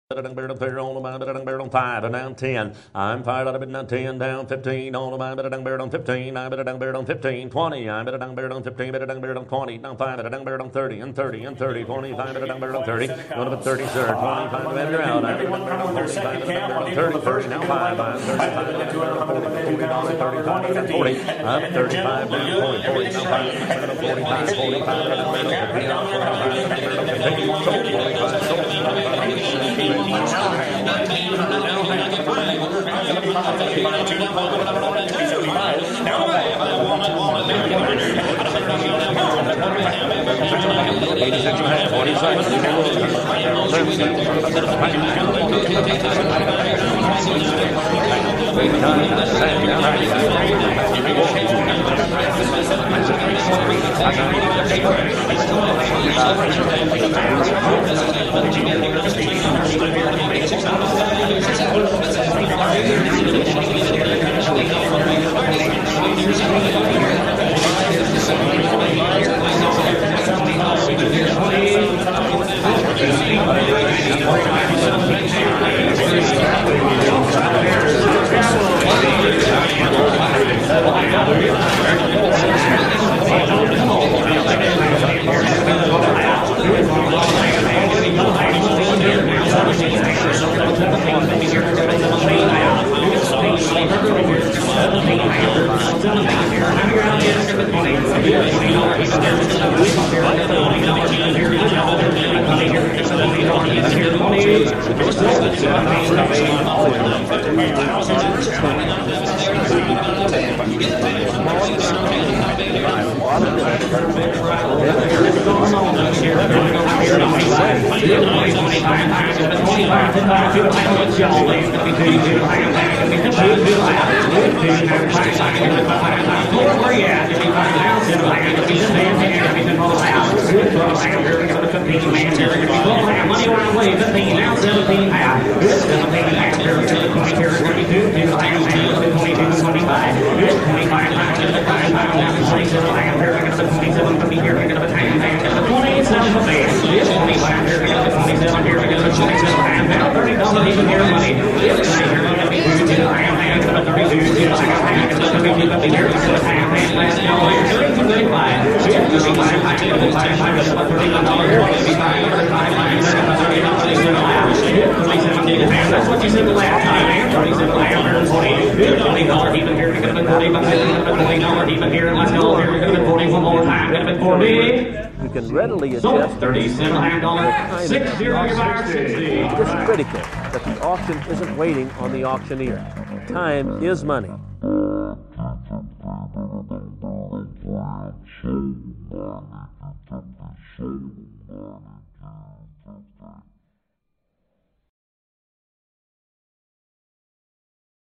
on 5 and down 10. I'm fired out of it, 10 down 15 on 15. I'm on 15, 20. I'm on 15, on 20. Down 5 on 30 and 30 and 30, 25 on 30. Going to 30, sir. 25 meter out. I'm on 30, 30 now 5. I'm 35 down 40, 40, I'm 35 down 40, 40 now 5. 45, You can readily adjust It's critical that the auction isn't waiting on the auctioneer. Time is money. Show.